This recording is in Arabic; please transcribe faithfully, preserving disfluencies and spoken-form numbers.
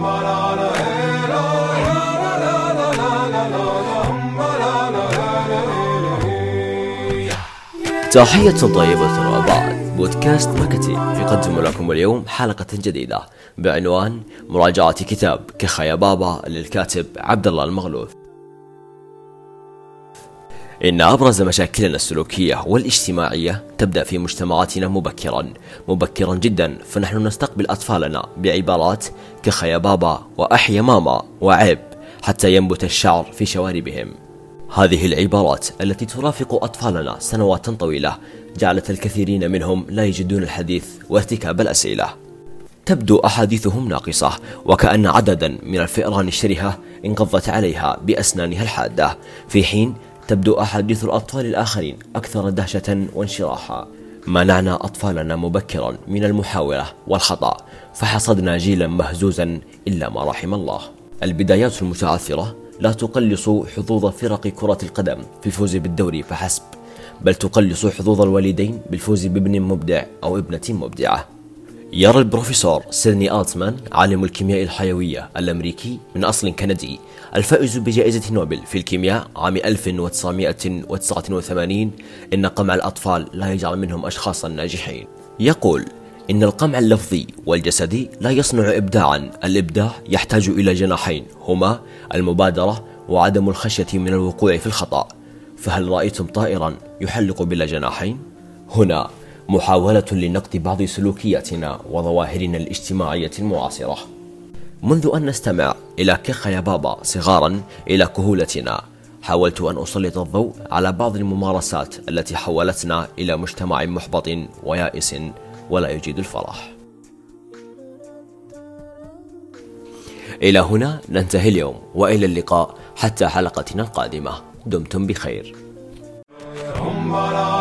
تحية طيبة وبعد. بودكاست مكتي يقدم لكم اليوم حلقة جديدة بعنوان مراجعة كتاب كخا يا بابا للكاتب عبد الله المغلوث. إن أبرز مشاكلنا السلوكية والاجتماعية تبدأ في مجتمعاتنا مبكرا مبكرا جدا، فنحن نستقبل أطفالنا بعبارات كخا يا بابا وأحيا ماما وعيب حتى ينبت الشعر في شواربهم. هذه العبارات التي ترافق أطفالنا سنوات طويلة جعلت الكثيرين منهم لا يجدون الحديث وارتكاب الأسئلة. تبدو أحاديثهم ناقصة، وكأن عددا من الفئران الشرهة انقضت عليها بأسنانها الحادة، في حين تبدو أحاديث الأطفال الآخرين أكثر دهشة وانشراحا. منعنا أطفالنا مبكرا من المحاولة والخطأ، فحصدنا جيلا مهزوزا إلا ما رحم الله. البدايات المتعثرة لا تقلص حظوظ فرق كرة القدم في الفوز بالدوري فحسب، بل تقلص حظوظ الوالدين بالفوز بابن مبدع أو ابنة مبدعة. يرى البروفيسور سيدني ألتمان عالم الكيمياء الحيوية الأمريكي من أصل كندي الفائز بجائزة نوبل في الكيمياء عام ألف وتسعمائة وتسعة وثمانين إن قمع الأطفال لا يجعل منهم أشخاصا ناجحين. يقول إن القمع اللفظي والجسدي لا يصنع إبداعا، الإبداع يحتاج إلى جناحين هما المبادرة وعدم الخشية من الوقوع في الخطأ. فهل رأيتم طائرا يحلق بلا جناحين؟ هنا محاولة لنقد بعض سلوكياتنا وظواهرنا الاجتماعية المعاصرة. منذ أن نستمع إلى كخا يا بابا صغارا إلى كهولتنا، حاولت أن أسلط الضوء على بعض الممارسات التي حولتنا إلى مجتمع محبط ويائس ولا يجيد الفرح. إلى هنا ننتهي اليوم، وإلى اللقاء حتى حلقتنا القادمة. دمتم بخير.